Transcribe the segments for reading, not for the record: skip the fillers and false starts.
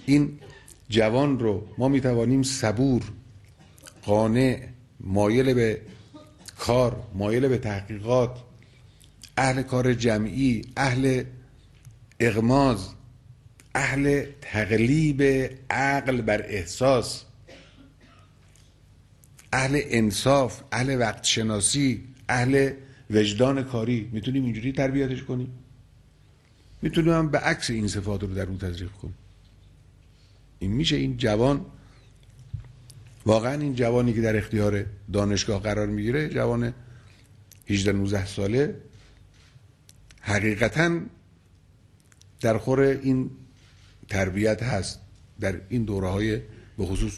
این جوان رو ما میتوانیم صبور، قانع، مایل به کار، مایل به تحقیقات، اهل کار جمعی، اهل اغماض، اهل تقلیب عقل بر احساس، اهل انصاف، اهل وقت شناسی، اهل وجدان کاری، میتونیم اینجوری تربیتش کنیم؟ میتونیم هم به عکس این صفات رو در اون تزریق کنیم. این میشه. این جوان واقعا، این جوانی که در اختیار دانشگاه قرار میگیره، جوان 18-19 ساله، حقیقتا در خور این تربیت هست. در این دوره های به خصوص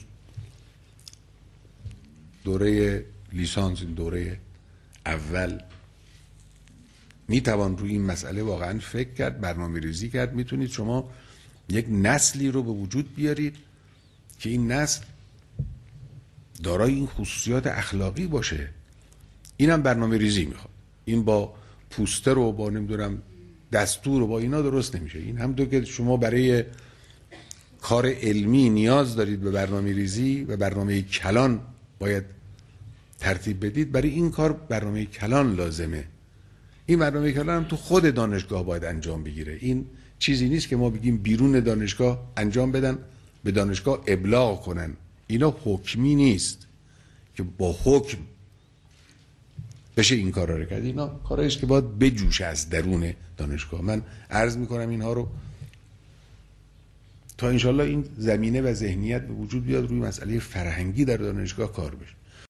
دوره لیسانس، این دوره اول، میتوان روی این مسئله واقعا فکر کرد، برنامه ریزی کرد. میتونید شما یک نسلی رو به وجود بیارید که این نسل دارای این خصوصیات اخلاقی باشه. اینم برنامه ریزی میخواد. این با پوستر و با نمیدونم دستور و با اینا درست نمیشه. این همونطور که شما برای کار علمی نیاز دارید به برنامه ریزی و برنامه کلان باید ترتیب بدید، برای این کار برنامه کلان لازمه. این برنامه کلان هم تو خود دانشگاه باید انجام بگیره. این چیزی نیست که ما بگیم بیرون دانشگاه انجام بدن، به دانشگاه ابلاغ کنن. اینا حکمی نیست که با حکم بشه این کارا رو کرد. اینا کارایی است که باید بجوشه از درون دانشگاه. من عرض میکنم اینها رو تا انشالله این زمینه و ذهنیت به وجود بیاد، روی مسئله فرهنگی در دانشگاه کار بشه.